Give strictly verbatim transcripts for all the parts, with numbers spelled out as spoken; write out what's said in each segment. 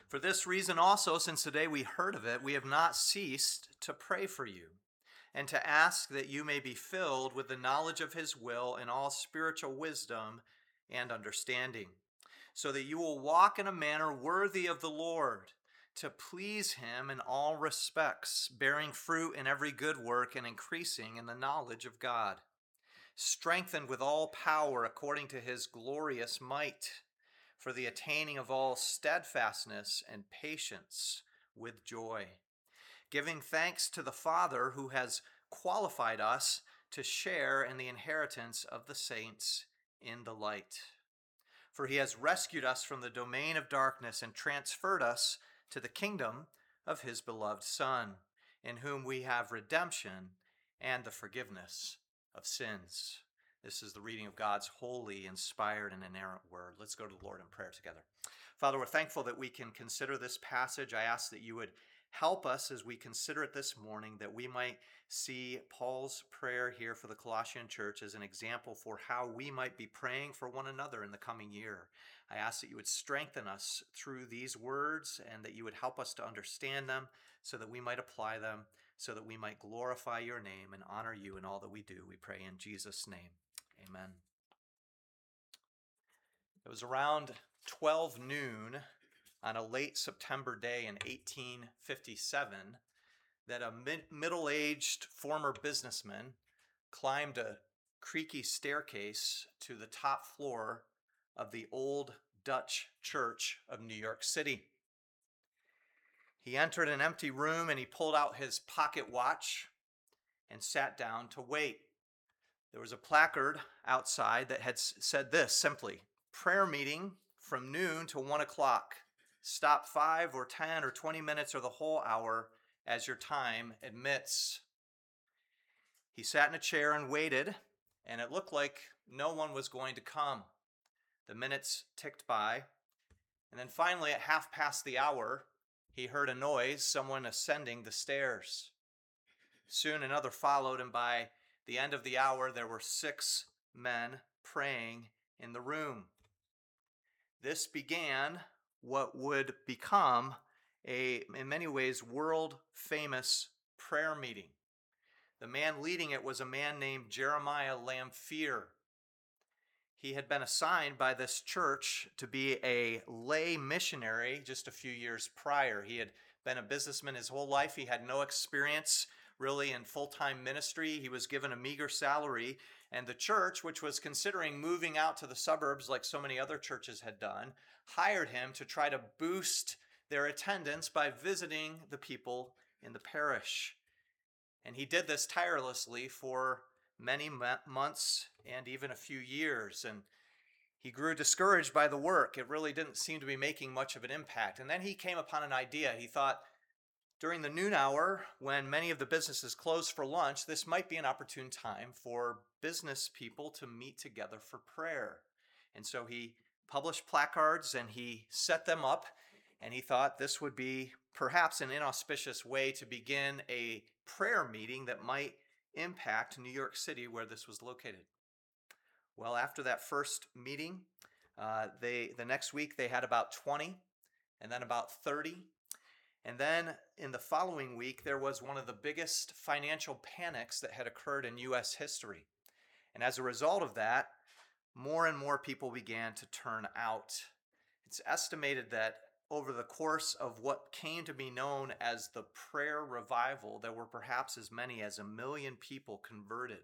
For this reason also, since the day we heard of it, we have not ceased to pray for you and to ask that you may be filled with the knowledge of his will and all spiritual wisdom and understanding, so that you will walk in a manner worthy of the Lord, to please him in all respects, bearing fruit in every good work and increasing in the knowledge of God, strengthened with all power according to his glorious might, for the attaining of all steadfastness and patience with joy, giving thanks to the Father who has qualified us to share in the inheritance of the saints in the light. For he has rescued us from the domain of darkness and transferred us to the kingdom of his beloved Son, in whom we have redemption and the forgiveness of sins. This is the reading of God's holy, inspired, and inerrant word. Let's go to the Lord in prayer together. Father, we're thankful that we can consider this passage. I ask that you would help us as we consider it this morning, that we might see Paul's prayer here for the Colossian church as an example for how we might be praying for one another in the coming year. I ask that you would strengthen us through these words and that you would help us to understand them so that we might apply them, so that we might glorify your name and honor you in all that we do. We pray in Jesus' name. Amen. It was around twelve noon on a late September day in eighteen fifty-seven that a mid- middle-aged former businessman climbed a creaky staircase to the top floor of the Old Dutch Church of New York City. He entered an empty room and he pulled out his pocket watch and sat down to wait. There was a placard outside that had said this simply: prayer meeting from noon to one o'clock. Stop five or ten or twenty minutes or the whole hour as your time admits. He sat in a chair and waited, and it looked like no one was going to come. The minutes ticked by, and then finally at half past the hour, he heard a noise, someone ascending the stairs. Soon another followed, and by the end of the hour, there were six men praying in the room. This began what would become a, in many ways, world-famous prayer meeting. The man leading it was a man named Jeremiah Lamphere. He had been assigned by this church to be a lay missionary just a few years prior. He had been a businessman his whole life. He had no experience really in full-time ministry. He was given a meager salary, and the church, which was considering moving out to the suburbs like so many other churches had done, hired him to try to boost their attendance by visiting the people in the parish. And he did this tirelessly for many months and even a few years. And he grew discouraged by the work. It really didn't seem to be making much of an impact. And then he came upon an idea. He thought, during the noon hour, when many of the businesses closed for lunch, this might be an opportune time for business people to meet together for prayer. And so he published placards and he set them up, and he thought this would be perhaps an inauspicious way to begin a prayer meeting that might impact New York City, where this was located. Well, after that first meeting, uh, they the next week they had about twenty, and then about thirty. And then in the following week, there was one of the biggest financial panics that had occurred in U S history. And as a result of that, more and more people began to turn out. It's estimated that over the course of what came to be known as the prayer revival, there were perhaps as many as a million people converted.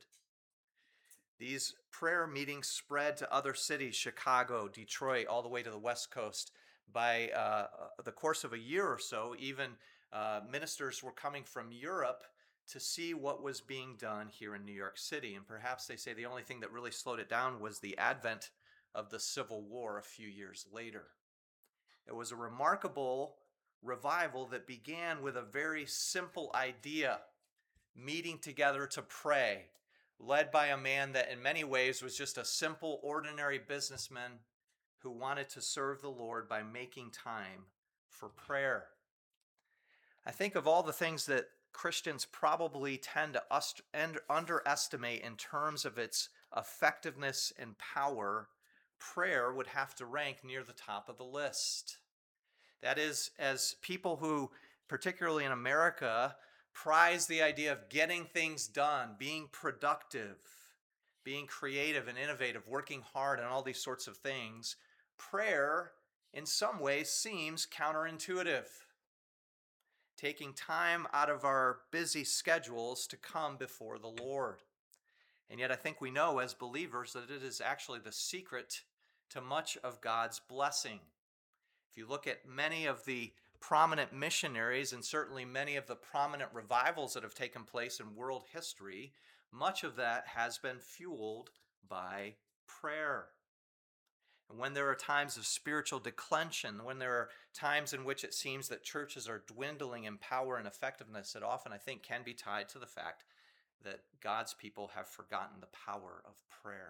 These prayer meetings spread to other cities, Chicago, Detroit, all the way to the West Coast. By uh, the course of a year or so, even uh, ministers were coming from Europe to see what was being done here in New York City. And perhaps they say the only thing that really slowed it down was the advent of the Civil War a few years later. It was a remarkable revival that began with a very simple idea: meeting together to pray, led by a man that in many ways was just a simple, ordinary businessman who wanted to serve the Lord by making time for prayer. I think of all the things that Christians probably tend to ust- underestimate in terms of its effectiveness and power, prayer would have to rank near the top of the list. That is, as people who, particularly in America, prize the idea of getting things done, being productive, being creative and innovative, working hard, and all these sorts of things, prayer in some ways seems counterintuitive. Taking time out of our busy schedules to come before the Lord. And yet, I think we know as believers that it is actually the secret to much of God's blessing. If you look at many of the prominent missionaries and certainly many of the prominent revivals that have taken place in world history, much of that has been fueled by prayer. And when there are times of spiritual declension, when there are times in which it seems that churches are dwindling in power and effectiveness, it often, I think, can be tied to the fact that God's people have forgotten the power of prayer.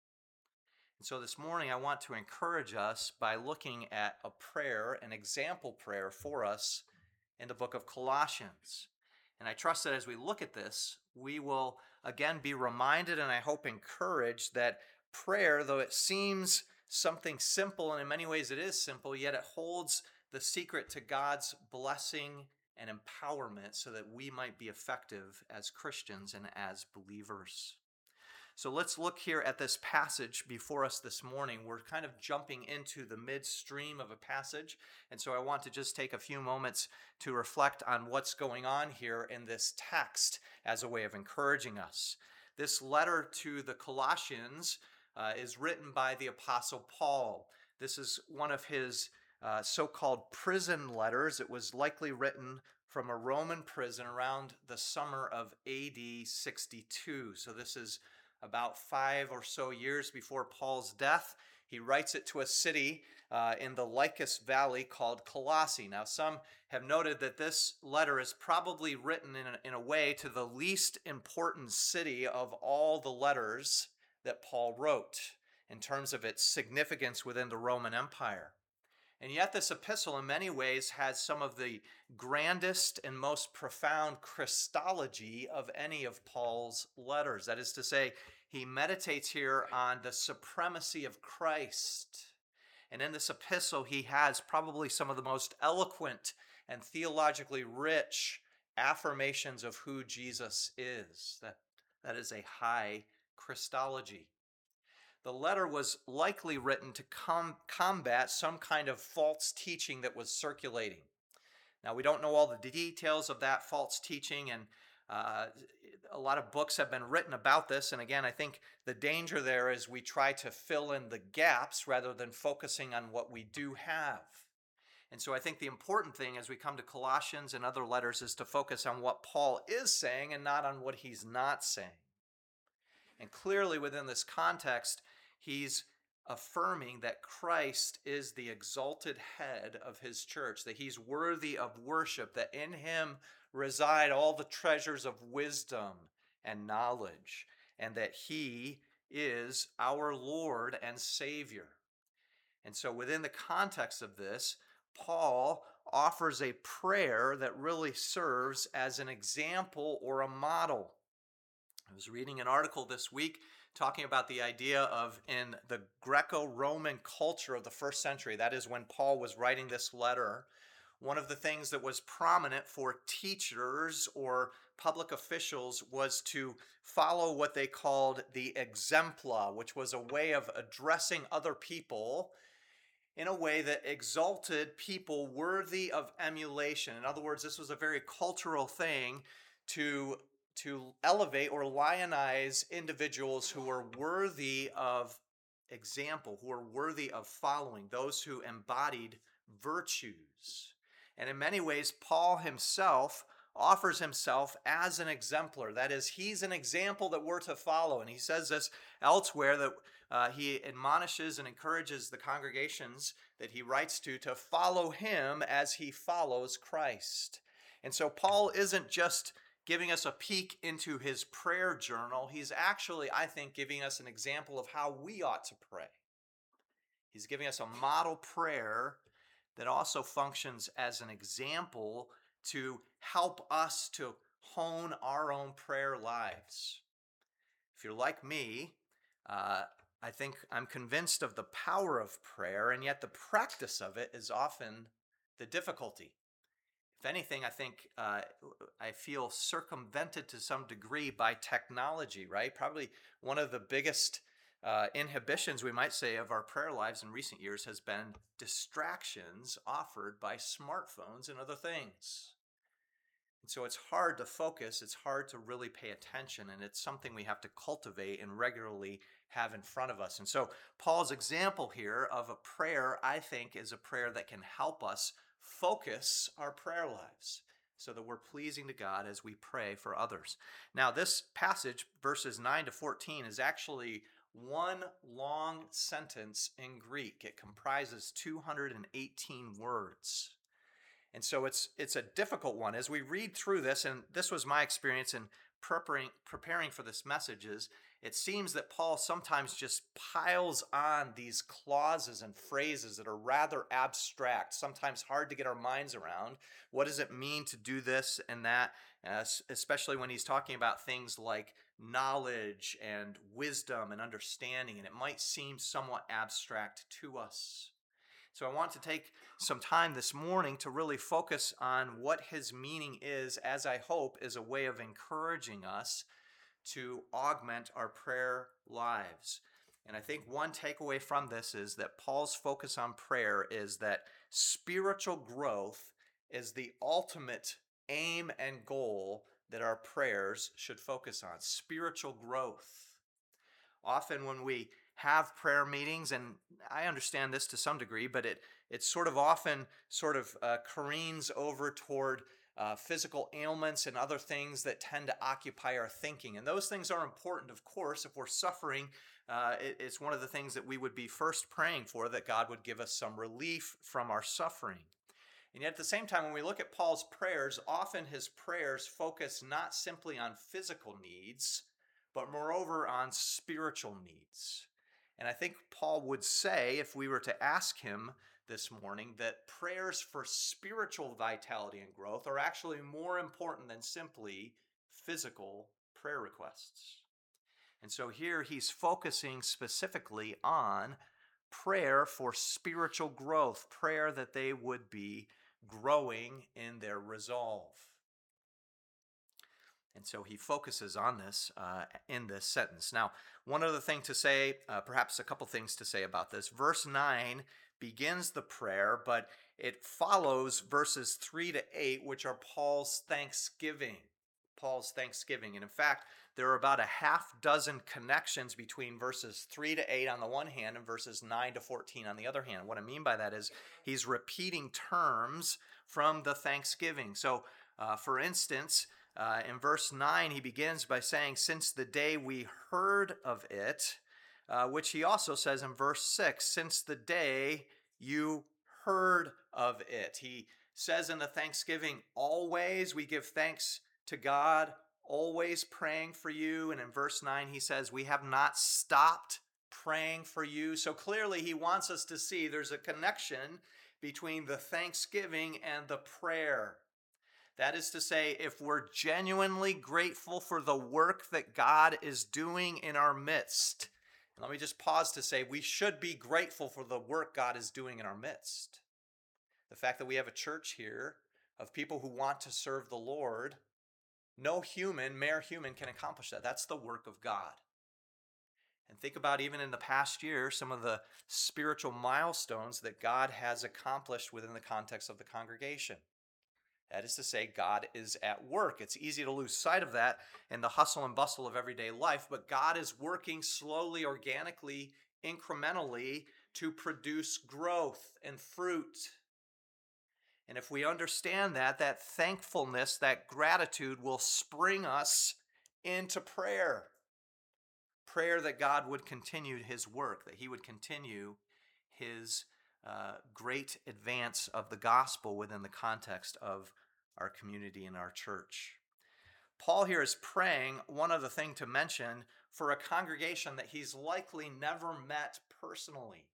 And so this morning, I want to encourage us by looking at a prayer, an example prayer for us in the book of Colossians. And I trust that as we look at this, we will again be reminded and I hope encouraged that prayer, though it seems something simple, and in many ways it is simple, yet it holds the secret to God's blessing and empowerment so that we might be effective as Christians and as believers. So let's look here at this passage before us this morning. We're kind of jumping into the midstream of a passage, and so I want to just take a few moments to reflect on what's going on here in this text as a way of encouraging us. This letter to the Colossians uh, is written by the Apostle Paul. This is one of his uh, so-called prison letters. It was likely written from a Roman prison around the summer of A D sixty-two. So this is about five or so years before Paul's death. He writes it to a city uh, in the Lycus Valley called Colossae. Now, some have noted that this letter is probably written in a, in a way to the least important city of all the letters that Paul wrote in terms of its significance within the Roman Empire. And yet this epistle in many ways has some of the grandest and most profound Christology of any of Paul's letters. That is to say, he meditates here on the supremacy of Christ. And in this epistle, he has probably some of the most eloquent and theologically rich affirmations of who Jesus is. That, that is a high Christology. The letter was likely written to com- combat some kind of false teaching that was circulating. Now, we don't know all the details of that false teaching, and uh, a lot of books have been written about this. And again, I think the danger there is we try to fill in the gaps rather than focusing on what we do have. And so I think the important thing as we come to Colossians and other letters is to focus on what Paul is saying and not on what he's not saying. And clearly within this context, he's affirming that Christ is the exalted head of his church, that he's worthy of worship, that in him reside all the treasures of wisdom and knowledge, and that he is our Lord and Savior. And so within the context of this, Paul offers a prayer that really serves as an example or a model. I was reading an article this week talking about the idea of in the Greco-Roman culture of the first century, that is when Paul was writing this letter, one of the things that was prominent for teachers or public officials was to follow what they called the exempla, which was a way of addressing other people in a way that exalted people worthy of emulation. In other words, this was a very cultural thing to to elevate or lionize individuals who are worthy of example, who are worthy of following, those who embodied virtues. And in many ways, Paul himself offers himself as an exemplar. That is, he's an example that we're to follow. And he says this elsewhere, that uh, he admonishes and encourages the congregations that he writes to to follow him as he follows Christ. And so Paul isn't just giving us a peek into his prayer journal. He's actually, I think, giving us an example of how we ought to pray. He's giving us a model prayer that also functions as an example to help us to hone our own prayer lives. If you're like me, uh, I think I'm convinced of the power of prayer, and yet the practice of it is often the difficulty. If anything, I think uh, I feel circumvented to some degree by technology, right? Probably one of the biggest uh, inhibitions, we might say, of our prayer lives in recent years has been distractions offered by smartphones and other things. And so it's hard to focus, it's hard to really pay attention, and it's something we have to cultivate and regularly have in front of us. And so Paul's example here of a prayer, I think, is a prayer that can help us focus our prayer lives so that we're pleasing to God as we pray for others. Now, this passage, verses nine to fourteen, is actually one long sentence in Greek. It comprises two hundred eighteen words. And so it's it's a difficult one. As we read through this, and this was my experience in preparing preparing for this message, is it seems that Paul sometimes just piles on these clauses and phrases that are rather abstract, sometimes hard to get our minds around. What does it mean to do this and that, uh, especially when he's talking about things like knowledge and wisdom and understanding, and it might seem somewhat abstract to us. So I want to take some time this morning to really focus on what his meaning is, as I hope is a way of encouraging us to augment our prayer lives. And I think one takeaway from this is that Paul's focus on prayer is that spiritual growth is the ultimate aim and goal that our prayers should focus on. Spiritual growth. Often when we have prayer meetings, and I understand this to some degree, but it it sort of often sort of uh, careens over toward uh, physical ailments and other things that tend to occupy our thinking. And those things are important, of course. If we're suffering, uh, it, it's one of the things that we would be first praying for, that God would give us some relief from our suffering. And yet at the same time, when we look at Paul's prayers, often his prayers focus not simply on physical needs, but moreover on spiritual needs. And I think Paul would say, if we were to ask him this morning, that prayers for spiritual vitality and growth are actually more important than simply physical prayer requests. And so here he's focusing specifically on prayer for spiritual growth, prayer that they would be growing in their resolve. And so he focuses on this uh, in this sentence. Now, one other thing to say, uh, perhaps a couple things to say about this. Verse nine begins the prayer, but it follows verses three to eight, which are Paul's thanksgiving. Paul's thanksgiving. And in fact, there are about a half dozen connections between verses three to eight on the one hand and verses nine to fourteen on the other hand. What I mean by that is he's repeating terms from the thanksgiving. So, uh, for instance, Uh, in verse nine, he begins by saying, since the day we heard of it, uh, which he also says in verse six, since the day you heard of it. He says in the thanksgiving, always we give thanks to God, always praying for you. And in verse nine, he says, we have not stopped praying for you. So clearly he wants us to see there's a connection between the thanksgiving and the prayer. That is to say, if we're genuinely grateful for the work that God is doing in our midst, and let me just pause to say we should be grateful for the work God is doing in our midst. The fact that we have a church here of people who want to serve the Lord, no human, mere human, can accomplish that. That's the work of God. And think about even in the past year, some of the spiritual milestones that God has accomplished within the context of the congregation. That is to say, God is at work. It's easy to lose sight of that in the hustle and bustle of everyday life, but God is working slowly, organically, incrementally to produce growth and fruit. And if we understand that, that thankfulness, that gratitude will spring us into prayer. Prayer that God would continue his work, that he would continue his uh, great advance of the gospel within the context of our community and our church. Paul here is praying, one other thing to mention, for a congregation that he's likely never met personally.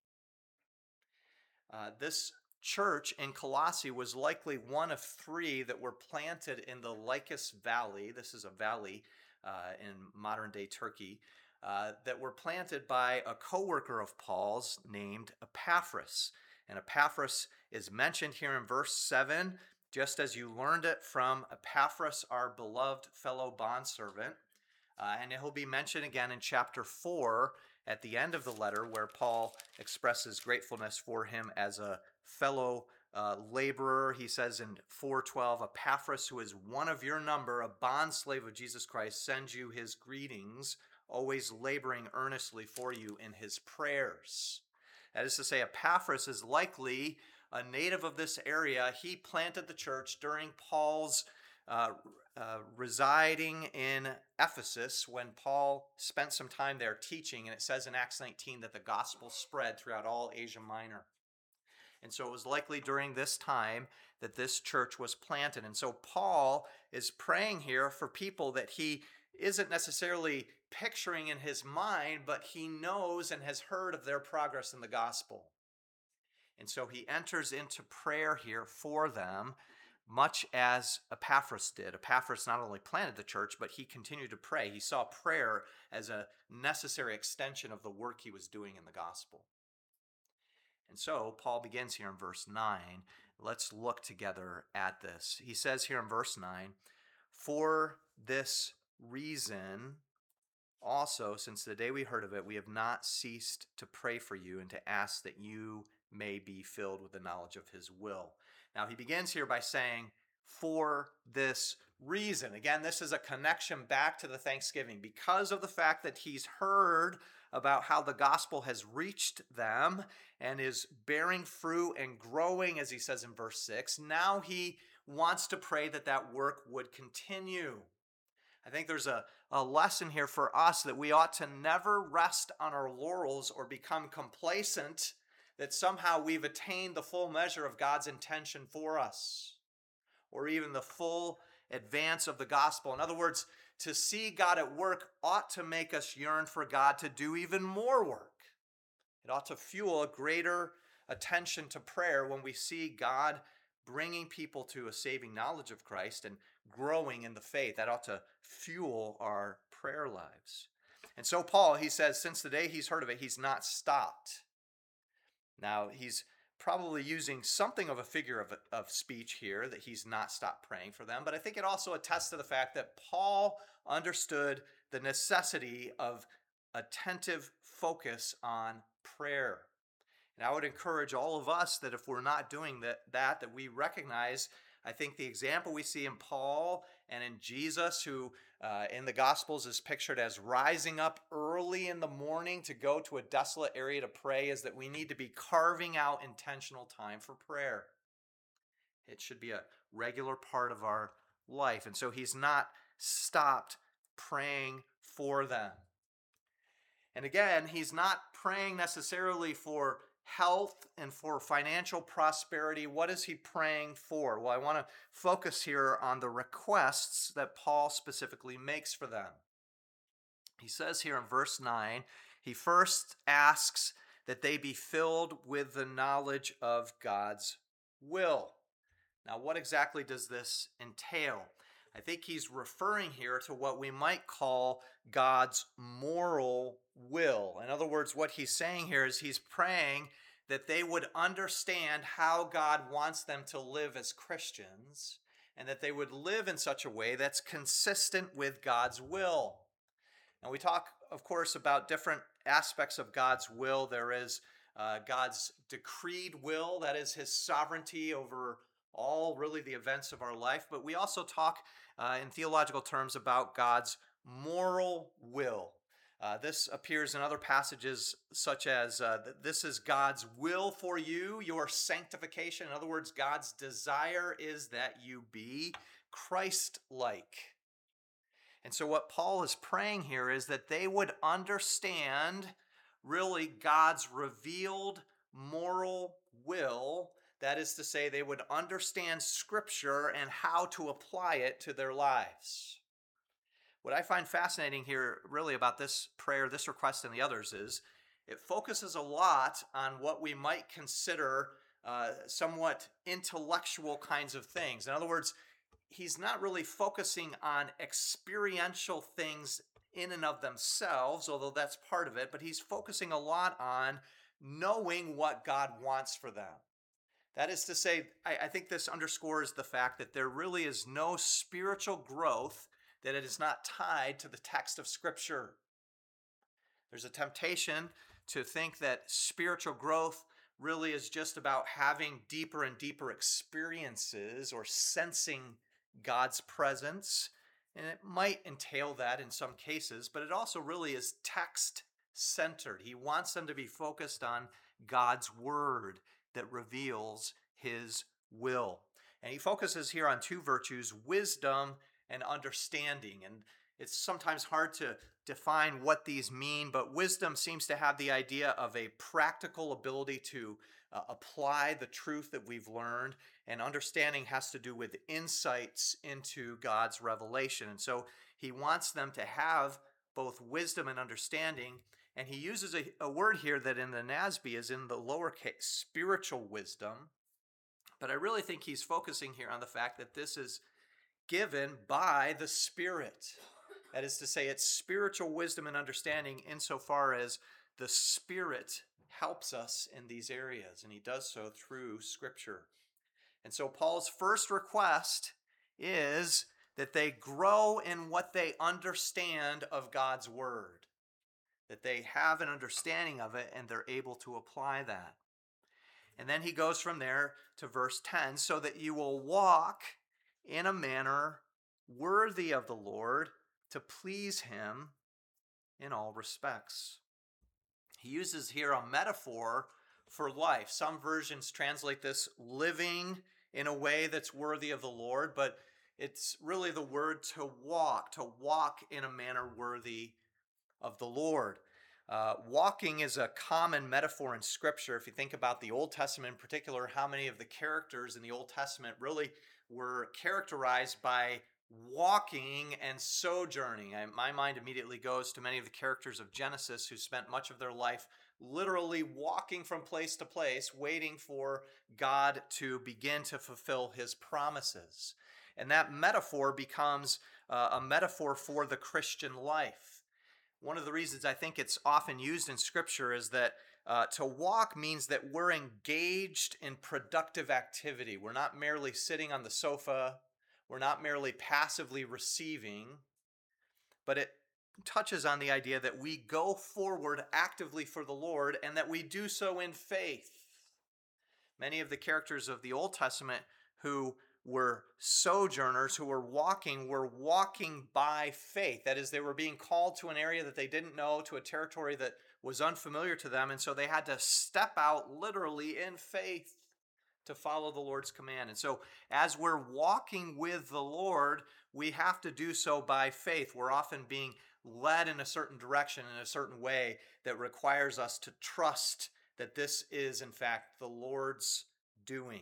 Uh, this church in Colossae was likely one of three that were planted in the Lycus Valley. This is a valley uh, in modern-day Turkey. Uh, that were planted by a co-worker of Paul's named Epaphras. And Epaphras is mentioned here in verse seven, just as you learned it from Epaphras, our beloved fellow bondservant. Uh, and it will be mentioned again in chapter four at the end of the letter, where Paul expresses gratefulness for him as a fellow uh, laborer. He says in four twelve, Epaphras, who is one of your number, a bondslave of Jesus Christ, sends you his greetings, always laboring earnestly for you in his prayers. That is to say, Epaphras is likely a native of this area. He planted the church during Paul's uh, uh, residing in Ephesus when Paul spent some time there teaching. And it says in Acts nineteen that the gospel spread throughout all Asia Minor. And so it was likely during this time that this church was planted. And so Paul is praying here for people that he isn't necessarily picturing in his mind, but he knows and has heard of their progress in the gospel. And so he enters into prayer here for them, much as Epaphras did. Epaphras not only planted the church, but he continued to pray. He saw prayer as a necessary extension of the work he was doing in the gospel. And so Paul begins here in verse nine. Let's look together at this. He says here in verse nine, "For this reason also, since the day we heard of it, we have not ceased to pray for you and to ask that you may be filled with the knowledge of his will." Now he begins here by saying, "For this reason." Again, this is a connection back to the Thanksgiving. Because of the fact that he's heard about how the gospel has reached them and is bearing fruit and growing, as he says in verse six, now he wants to pray that that work would continue. I think there's a, a lesson here for us that we ought to never rest on our laurels or become complacent that somehow we've attained the full measure of God's intention for us, or even the full advance of the gospel. In other words, to see God at work ought to make us yearn for God to do even more work. It ought to fuel a greater attention to prayer when we see God bringing people to a saving knowledge of Christ and growing in the faith. That ought to fuel our prayer lives. And so Paul, he says, since the day he's heard of it, he's not stopped. Now, he's probably using something of a figure of, of speech here, that he's not stopped praying for them. But I think it also attests to the fact that Paul understood the necessity of attentive focus on prayer. And I would encourage all of us that if we're not doing that, that, that we recognize, I think, the example we see in Paul and in Jesus, who uh, in the Gospels is pictured as rising up early in the morning to go to a desolate area to pray, is that we need to be carving out intentional time for prayer. It should be a regular part of our life. And so he's not stopped praying for them. And again, he's not praying necessarily for health and for financial prosperity. What is he praying for? Well, I want to focus here on the requests that Paul specifically makes for them. He says here in verse nine, he first asks that they be filled with the knowledge of God's will. Now, what exactly does this entail? I think he's referring here to what we might call God's moral will. In other words, what he's saying here is he's praying that they would understand how God wants them to live as Christians, and that they would live in such a way that's consistent with God's will. Now, we talk, of course, about different aspects of God's will. There is uh, God's decreed will, that is his sovereignty over all really the events of our life. But we also talk uh, in theological terms about God's moral will. Uh, this appears in other passages such as uh, this is God's will for you, your sanctification. In other words, God's desire is that you be Christ-like. And so what Paul is praying here is that they would understand really God's revealed moral will. That is to say, they would understand Scripture and how to apply it to their lives. What I find fascinating here really about this prayer, this request, and the others is it focuses a lot on what we might consider uh, somewhat intellectual kinds of things. In other words, he's not really focusing on experiential things in and of themselves, although that's part of it, but he's focusing a lot on knowing what God wants for them. That is to say, I, I think this underscores the fact that there really is no spiritual growth that it is not tied to the text of Scripture. There's a temptation to think that spiritual growth really is just about having deeper and deeper experiences or sensing God's presence. And it might entail that in some cases, but it also really is text centered. He wants them to be focused on God's word that reveals his will. And he focuses here on two virtues, wisdom and understanding. And it's sometimes hard to define what these mean, but wisdom seems to have the idea of a practical ability to uh, apply the truth that we've learned, and understanding has to do with insights into God's revelation. And so he wants them to have both wisdom and understanding, and he uses a, a word here that in the N A S B is in the lowercase, spiritual wisdom, but I really think he's focusing here on the fact that this is given by the Spirit. That is to say, it's spiritual wisdom and understanding insofar as the Spirit helps us in these areas, and he does so through Scripture. And so Paul's first request is that they grow in what they understand of God's Word, that they have an understanding of it and they're able to apply that. And then he goes from there to verse ten, so that you will walk in a manner worthy of the Lord, to please him in all respects. He uses here a metaphor for life. Some versions translate this living in a way that's worthy of the Lord, but it's really the word to walk, to walk in a manner worthy of the Lord. Uh, walking is a common metaphor in Scripture. If you think about the Old Testament in particular, how many of the characters in the Old Testament really were characterized by walking and sojourning. I, my mind immediately goes to many of the characters of Genesis who spent much of their life literally walking from place to place, waiting for God to begin to fulfill his promises. And that metaphor becomes uh, a metaphor for the Christian life. One of the reasons I think it's often used in Scripture is that uh, to walk means that we're engaged in productive activity. We're not merely sitting on the sofa. We're not merely passively receiving, but it touches on the idea that we go forward actively for the Lord and that we do so in faith. Many of the characters of the Old Testament who were sojourners, who were walking, were walking by faith. That is, they were being called to an area that they didn't know, to a territory that was unfamiliar to them, and so they had to step out literally in faith to follow the Lord's command. And so as we're walking with the Lord, we have to do so by faith. We're often being led in a certain direction, in a certain way that requires us to trust that this is, in fact, the Lord's doing.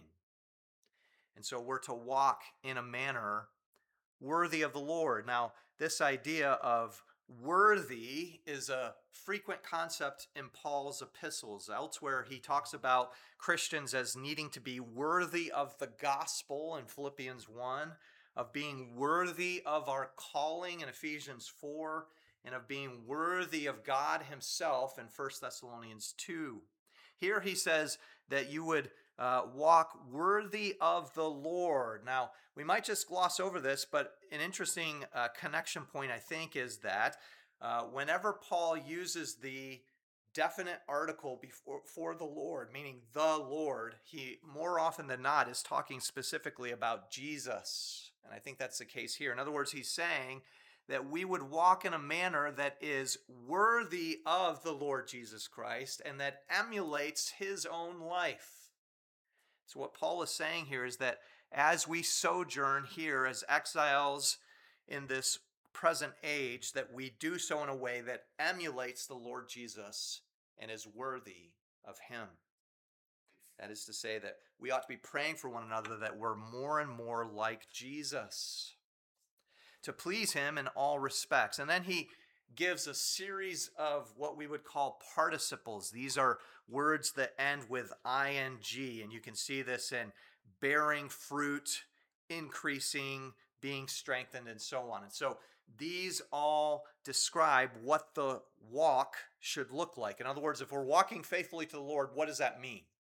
And so we're to walk in a manner worthy of the Lord. Now, this idea of worthy is a frequent concept in Paul's epistles. Elsewhere, he talks about Christians as needing to be worthy of the gospel in Philippians one, of being worthy of our calling in Ephesians four, and of being worthy of God himself in First Thessalonians two. Here he says that you would uh, walk worthy of the Lord. Now, we might just gloss over this, but an interesting uh, connection point, I think, is that uh, whenever Paul uses the definite article before for the Lord, meaning the Lord, he more often than not is talking specifically about Jesus. And I think that's the case here. In other words, he's saying that we would walk in a manner that is worthy of the Lord Jesus Christ and that emulates his own life. So what Paul is saying here is that as we sojourn here as exiles in this present age, that we do so in a way that emulates the Lord Jesus and is worthy of him. That is to say that we ought to be praying for one another that we're more and more like Jesus, to please him in all respects. And then he gives a series of what we would call participles. These are words that end with ing, and you can see this in bearing fruit, increasing, being strengthened, and so on. And so these all describe what the walk should look like. In other words, if we're walking faithfully to the Lord, what does that mean?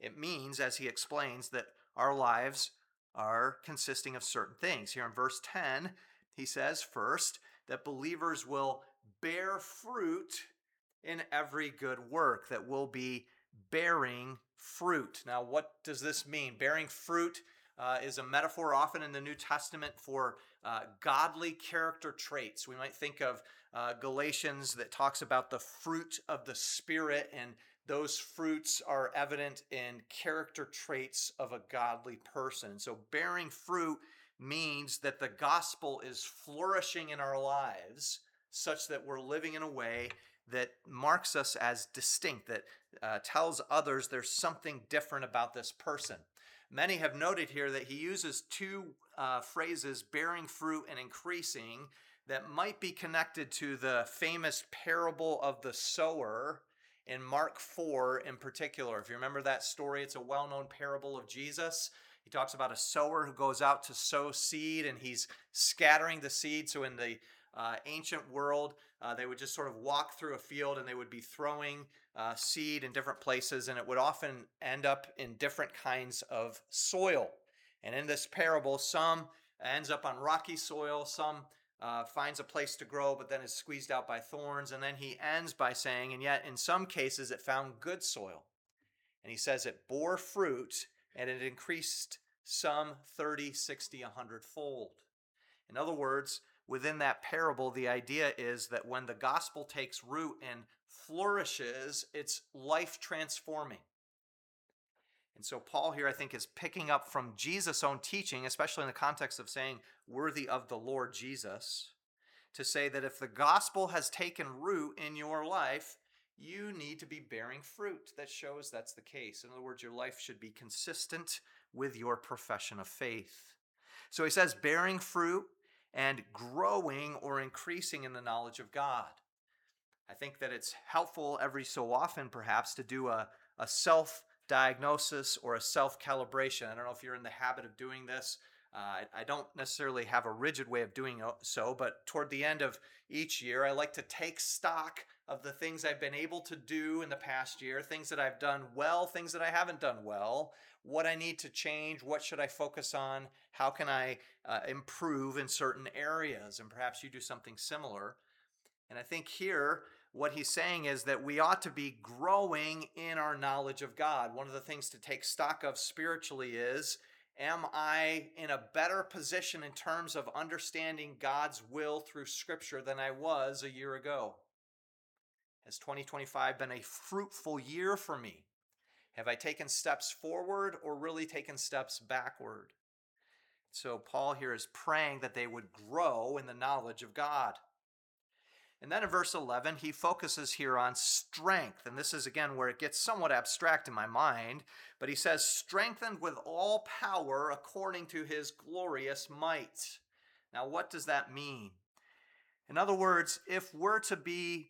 It means, as he explains, that our lives are consisting of certain things. Here in verse ten, he says first that believers will bear fruit in every good work, that will be bearing fruit. Now, what does this mean? Bearing fruit uh, is a metaphor often in the New Testament for uh, godly character traits. We might think of uh, Galatians that talks about the fruit of the Spirit, and those fruits are evident in character traits of a godly person. So bearing fruit means that the gospel is flourishing in our lives such that we're living in a way that marks us as distinct, that uh, tells others there's something different about this person. Many have noted here that he uses two uh, phrases, bearing fruit and increasing, that might be connected to the famous parable of the sower in Mark four in particular. If you remember that story, it's a well-known parable of Jesus. He talks about a sower who goes out to sow seed, and he's scattering the seed. So in the uh, ancient world, uh, they would just sort of walk through a field, and they would be throwing uh, seed in different places, and it would often end up in different kinds of soil. And in this parable, some ends up on rocky soil, some Uh, finds a place to grow, but then is squeezed out by thorns. And then he ends by saying, and yet in some cases it found good soil. And he says it bore fruit, and it increased some thirty, sixty, one hundred fold. In other words, within that parable, the idea is that when the gospel takes root and flourishes, it's life transforming. And so Paul here, I think, is picking up from Jesus' own teaching, especially in the context of saying, worthy of the Lord Jesus, to say that if the gospel has taken root in your life, you need to be bearing fruit that shows that's the case. In other words, your life should be consistent with your profession of faith. So he says bearing fruit and growing or increasing in the knowledge of God. I think that it's helpful every so often, perhaps, to do a, a self diagnosis or a self-calibration. I don't know if you're in the habit of doing this. Uh, I, I don't necessarily have a rigid way of doing so, but toward the end of each year, I like to take stock of the things I've been able to do in the past year, things that I've done well, things that I haven't done well, what I need to change, what should I focus on, how can I uh, improve in certain areas, and perhaps you do something similar. And I think here, what he's saying is that we ought to be growing in our knowledge of God. One of the things to take stock of spiritually is, am I in a better position in terms of understanding God's will through Scripture than I was a year ago? Has twenty twenty-five been a fruitful year for me? Have I taken steps forward or really taken steps backward? So Paul here is praying that they would grow in the knowledge of God. And then in verse eleven, he focuses here on strength. And this is, again, where it gets somewhat abstract in my mind. But he says, strengthened with all power according to his glorious might. Now, what does that mean? In other words, if we're to be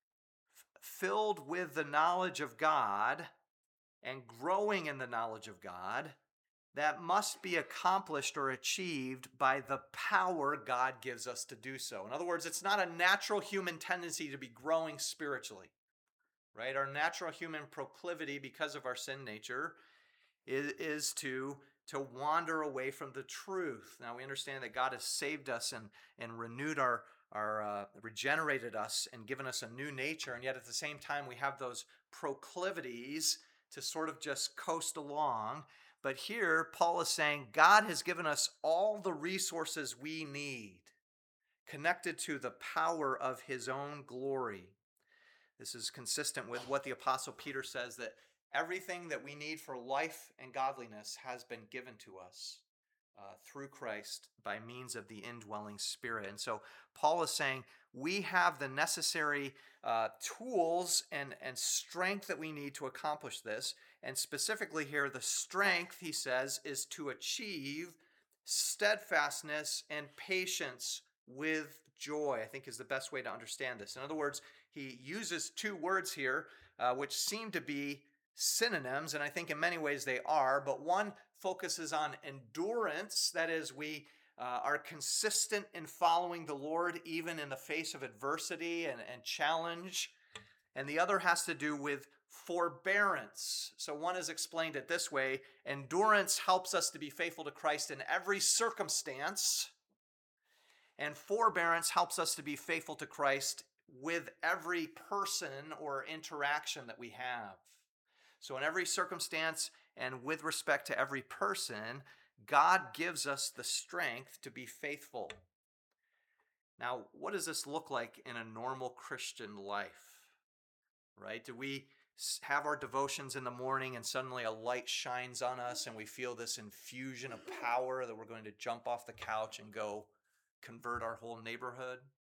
filled with the knowledge of God and growing in the knowledge of God, that must be accomplished or achieved by the power God gives us to do so. In other words, it's not a natural human tendency to be growing spiritually, right? Our natural human proclivity, because of our sin nature, is, is to, to wander away from the truth. Now, we understand that God has saved us and, and renewed our, our uh, regenerated us and given us a new nature, and yet at the same time, we have those proclivities to sort of just coast along. But here, Paul is saying God has given us all the resources we need, connected to the power of his own glory. This is consistent with what the Apostle Peter says, that everything that we need for life and godliness has been given to us uh, through Christ by means of the indwelling Spirit. And so Paul is saying we have the necessary uh, tools and, and strength that we need to accomplish this. And specifically here, the strength, he says, is to achieve steadfastness and patience with joy, I think is the best way to understand this. In other words, he uses two words here, uh, which seem to be synonyms, and I think in many ways they are, but one focuses on endurance, that is, we uh, are consistent in following the Lord even in the face of adversity and, and challenge, and the other has to do with forbearance. So one has explained it this way: endurance helps us to be faithful to Christ in every circumstance, and forbearance helps us to be faithful to Christ with every person or interaction that we have. So in every circumstance and with respect to every person, God gives us the strength to be faithful. Now, what does this look like in a normal Christian life? Right? Do we have our devotions in the morning and suddenly a light shines on us and we feel this infusion of power that we're going to jump off the couch and go convert our whole neighborhood?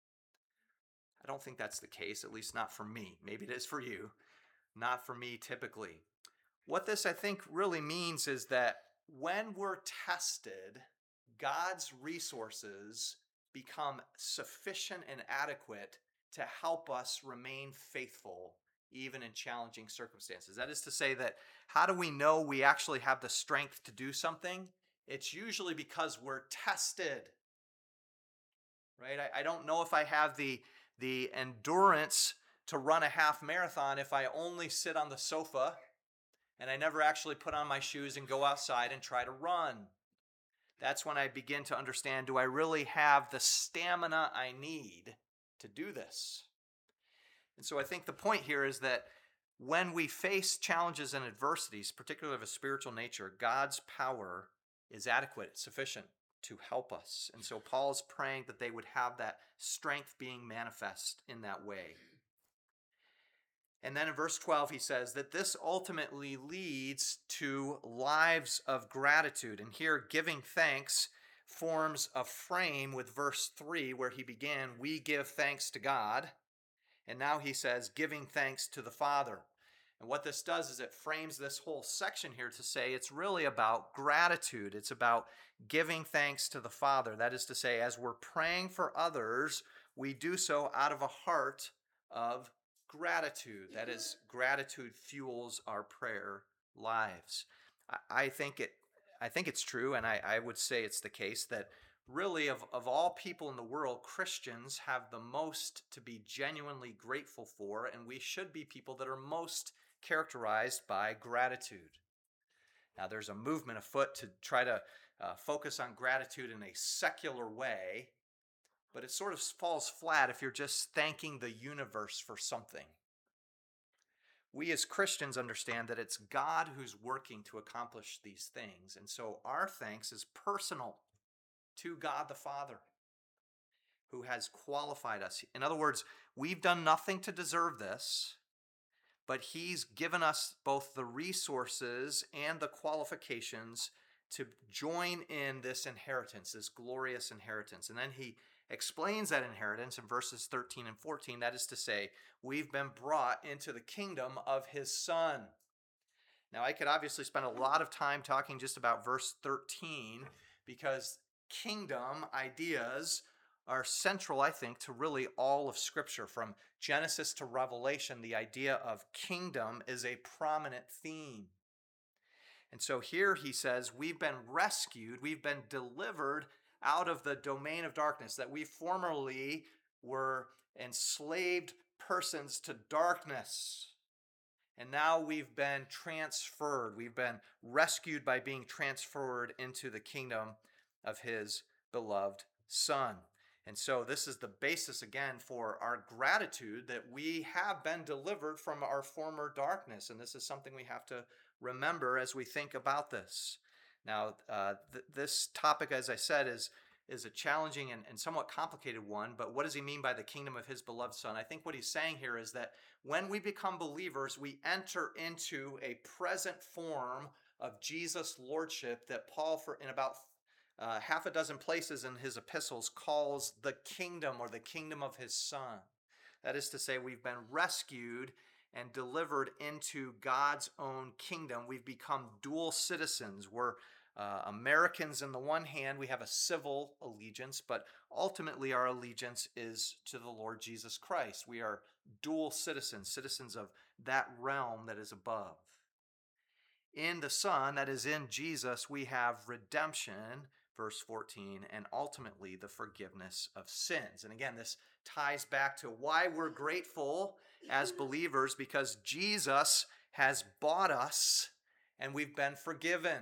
I don't think that's the case, at least not for me. Maybe it is for you. Not for me typically. What this, I think, really means is that when we're tested, God's resources become sufficient and adequate to help us remain faithful even in challenging circumstances. That is to say that how do we know we actually have the strength to do something? It's usually because we're tested. Right? I, I don't know if I have the, the endurance to run a half marathon if I only sit on the sofa and I never actually put on my shoes and go outside and try to run. That's when I begin to understand, do I really have the stamina I need to do this? And so I think the point here is that when we face challenges and adversities, particularly of a spiritual nature, God's power is adequate, sufficient to help us. And so Paul's praying that they would have that strength being manifest in that way. And then in verse twelve, he says that this ultimately leads to lives of gratitude. And here, giving thanks forms a frame with verse three, where he began, we give thanks to God. And now he says, giving thanks to the Father. And what this does is it frames this whole section here to say it's really about gratitude. It's about giving thanks to the Father. That is to say, as we're praying for others, we do so out of a heart of gratitude. That is, gratitude fuels our prayer lives. I think it. I think it's true, and I, I would say it's the case that really of, of all people in the world, Christians have the most to be genuinely grateful for, and we should be people that are most characterized by gratitude. Now, there's a movement afoot to try to uh, focus on gratitude in a secular way, but it sort of falls flat if you're just thanking the universe for something. We as Christians understand that it's God who's working to accomplish these things, and so our thanks is personal to God the Father, who has qualified us. In other words, we've done nothing to deserve this, but He's given us both the resources and the qualifications to join in this inheritance, this glorious inheritance. And then He explains that inheritance in verses thirteen and fourteen. That is to say, we've been brought into the kingdom of His Son. Now, I could obviously spend a lot of time talking just about verse thirteen, because kingdom ideas are central, I think, to really all of Scripture. From Genesis to Revelation, the idea of kingdom is a prominent theme. And so here he says, we've been rescued, we've been delivered out of the domain of darkness, that we formerly were enslaved persons to darkness. And now we've been transferred. We've been rescued by being transferred into the kingdom of His beloved Son. And so this is the basis again for our gratitude that we have been delivered from our former darkness. And this is something we have to remember as we think about this. Now, uh, th- this topic, as I said, is, is a challenging and, and somewhat complicated one, but what does he mean by the kingdom of His beloved Son? I think what he's saying here is that when we become believers, we enter into a present form of Jesus' lordship that Paul, for in about uh, half a dozen places in his epistles, calls the kingdom or the kingdom of His Son. That is to say, we've been rescued and delivered into God's own kingdom. We've become dual citizens. We're uh, Americans on the one hand, we have a civil allegiance, but ultimately our allegiance is to the Lord Jesus Christ. We are dual citizens, citizens of that realm that is above. In the Son, that is in Jesus, we have redemption, verse fourteen, and ultimately the forgiveness of sins. And again, this ties back to why we're grateful as believers, because Jesus has bought us and we've been forgiven.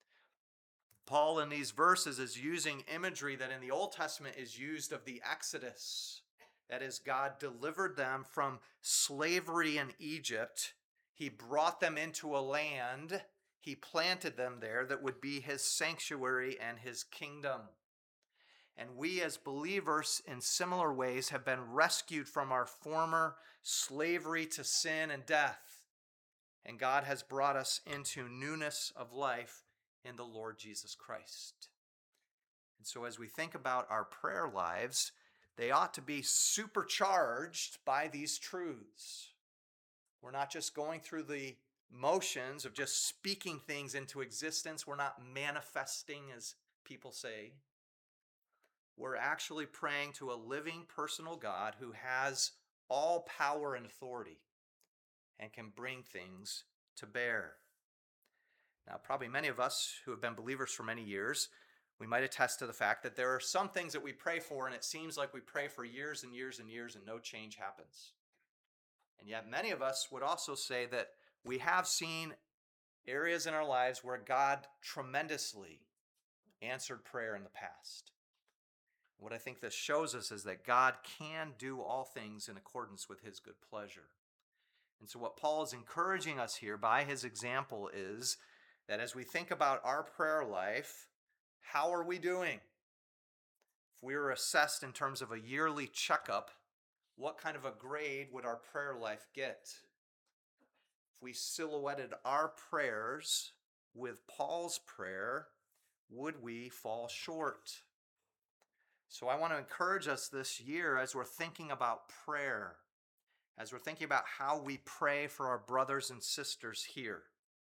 Paul in these verses is using imagery that in the Old Testament is used of the Exodus. That is, God delivered them from slavery in Egypt. He brought them into a land. He planted them there that would be his sanctuary and his kingdom. And we as believers in similar ways have been rescued from our former slavery to sin and death. And God has brought us into newness of life in the Lord Jesus Christ. And so as we think about our prayer lives, they ought to be supercharged by these truths. We're not just going through the motions of just speaking things into existence. We're not manifesting, as people say. We're actually praying to a living personal God who has all power and authority and can bring things to bear. Now, probably many of us who have been believers for many years, we might attest to the fact that there are some things that we pray for, and it seems like we pray for years and years and years and no change happens. And yet many of us would also say that we have seen areas in our lives where God tremendously answered prayer in the past. What I think this shows us is that God can do all things in accordance with his good pleasure. And so what Paul is encouraging us here by his example is that as we think about our prayer life, how are we doing? If we were assessed in terms of a yearly checkup, what kind of a grade would our prayer life get? If we silhouetted our prayers with Paul's prayer, would we fall short? So I want to encourage us this year as we're thinking about prayer, as we're thinking about how we pray for our brothers and sisters here.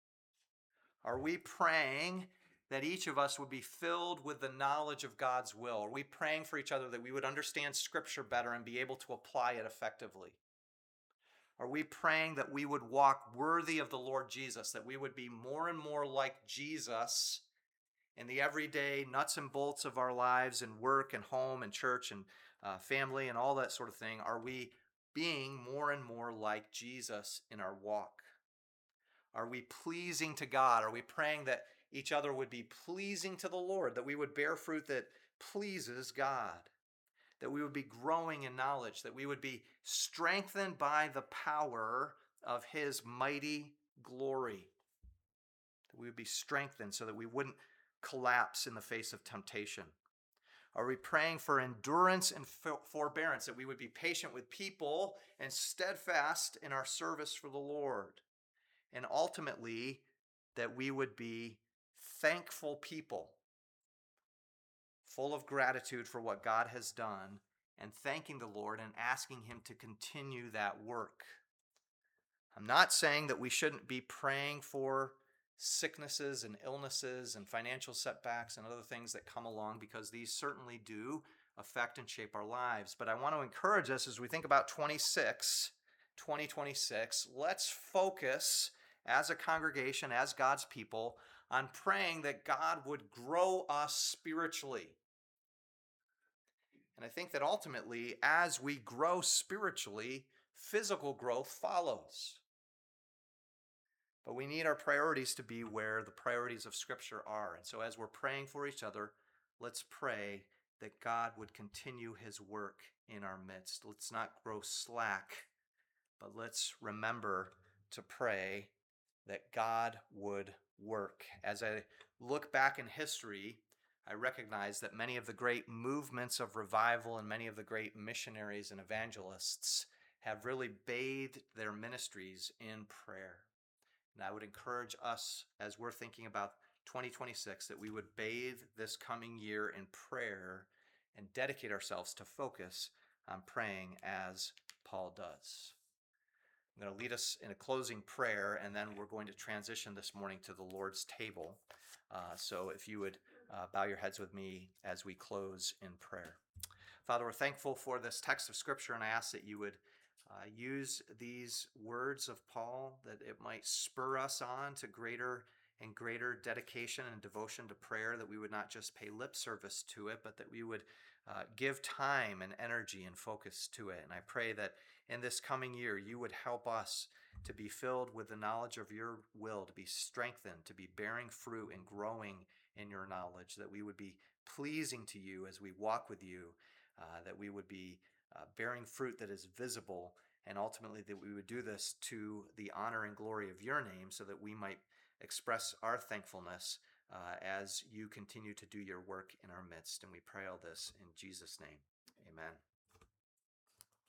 Are we praying that each of us would be filled with the knowledge of God's will? Are we praying for each other that we would understand Scripture better and be able to apply it effectively? Are we praying that we would walk worthy of the Lord Jesus, that we would be more and more like Jesus in the everyday nuts and bolts of our lives and work and home and church and uh, family and all that sort of thing? Are we being more and more like Jesus in our walk? Are we pleasing to God? Are we praying that each other would be pleasing to the Lord, that we would bear fruit that pleases God, that we would be growing in knowledge, that we would be strengthened by the power of his mighty glory, that we would be strengthened so that we wouldn't collapse in the face of temptation? Are we praying for endurance and forbearance, that we would be patient with people and steadfast in our service for the Lord? And ultimately, that we would be thankful people, full of gratitude for what God has done, and thanking the Lord and asking him to continue that work. I'm not saying that we shouldn't be praying for sicknesses and illnesses and financial setbacks and other things that come along, because these certainly do affect and shape our lives. But I want to encourage us as we think about twenty-six, twenty twenty-six, let's focus as a congregation, as God's people, on praying that God would grow us spiritually. And I think that ultimately, as we grow spiritually, physical growth follows. But we need our priorities to be where the priorities of Scripture are. And so as we're praying for each other, let's pray that God would continue his work in our midst. Let's not grow slack, but let's remember to pray that God would work. As I look back in history, I recognize that many of the great movements of revival and many of the great missionaries and evangelists have really bathed their ministries in prayer. And I would encourage us, as we're thinking about twenty twenty-six, that we would bathe this coming year in prayer and dedicate ourselves to focus on praying as Paul does. I'm going to lead us in a closing prayer, and then we're going to transition this morning to the Lord's table. Uh, so if you would uh, bow your heads with me as we close in prayer. Father, we're thankful for this text of Scripture, and I ask that you would uh, use these words of Paul, that it might spur us on to greater and greater dedication and devotion to prayer, that we would not just pay lip service to it, but that we would uh, give time and energy and focus to it. And I pray that in this coming year, you would help us to be filled with the knowledge of your will, to be strengthened, to be bearing fruit and growing in your knowledge, that we would be pleasing to you as we walk with you, uh, that we would be uh, bearing fruit that is visible, and ultimately that we would do this to the honor and glory of your name, so that we might express our thankfulness uh, as you continue to do your work in our midst. And we pray all this in Jesus' name. Amen.